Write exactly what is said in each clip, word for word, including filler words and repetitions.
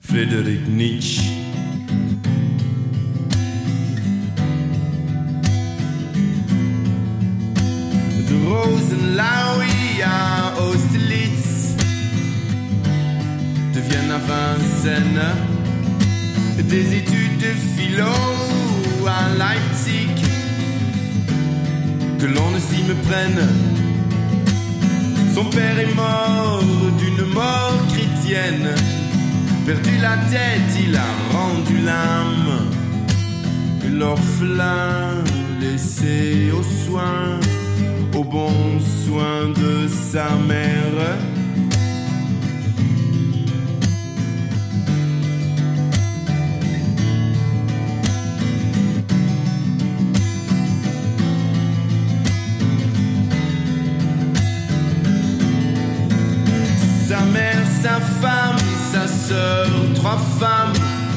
Friedrich Nietzsche. De Rosenlaui à Austerlitz, de Vienne à Vincennes, des études de philo à Leipzig, que l'on ne s'y me prenne. Son père est mort d'une mort chrétienne. Perdu la tête, il a rendu l'âme. L'orphelin laissé aux soins, aux bons soins de sa mère. Sa mère, sa femme, sa sœur, trois femmes,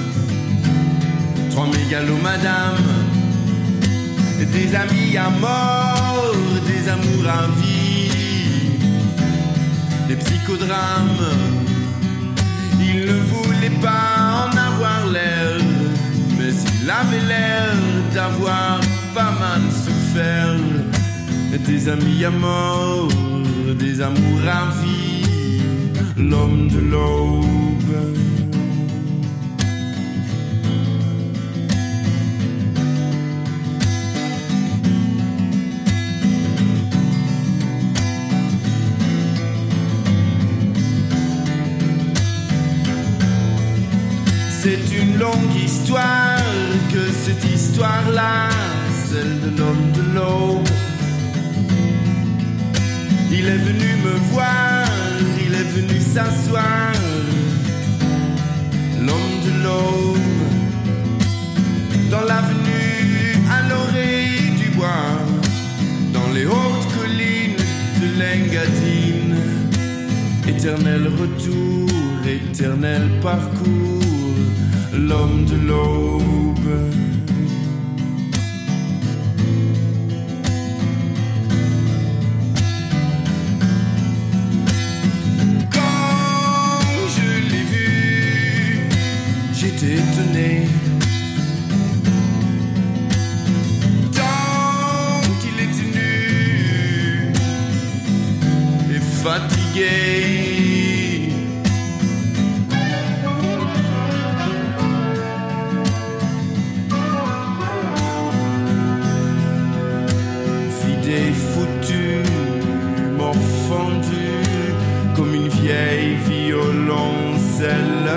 trois mégalos madame, des amis à mort, des amours à vie, des psychodrames. Il ne voulait pas en avoir l'air, mais il avait l'air d'avoir pas mal souffert. Des amis à mort, des amours à vie, l'homme de l'aube. C'est une longue histoire que cette histoire-là, celle de l'homme de l'aube. Il est venu me voir, il est venu s'asseoir, l'homme de l'aube, dans l'avenue à l'orée du bois, dans les hautes collines de l'Engadine. Éternel retour, éternel parcours, l'homme de l'aube. J'étais étonné, tant qu'il était nu et fatigué. Vidé, foutu, morfendu comme une vieille violoncelle.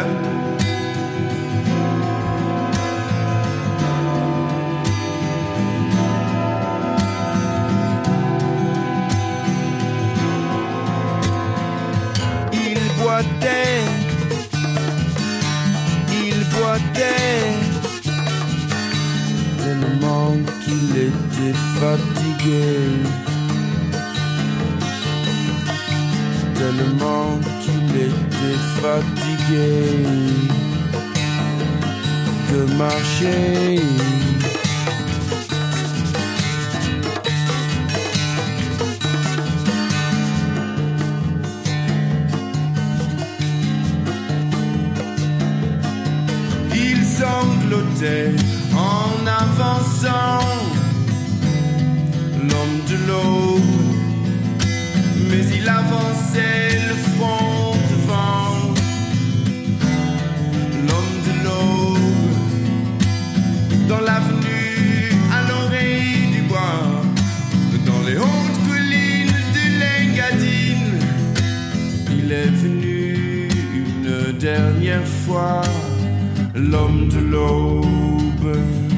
Il boitait tellement qu'il était fatigué, tellement qu'il était fatigué de marcher. Sanglotait en avançant, l'homme de l'aube, mais il avançait le front devant. L'homme de l'aube, dans l'avenue à l'orée du bois, dans les hautes collines de l'Engadine. Il est venu une dernière fois, l'homme de l'aube.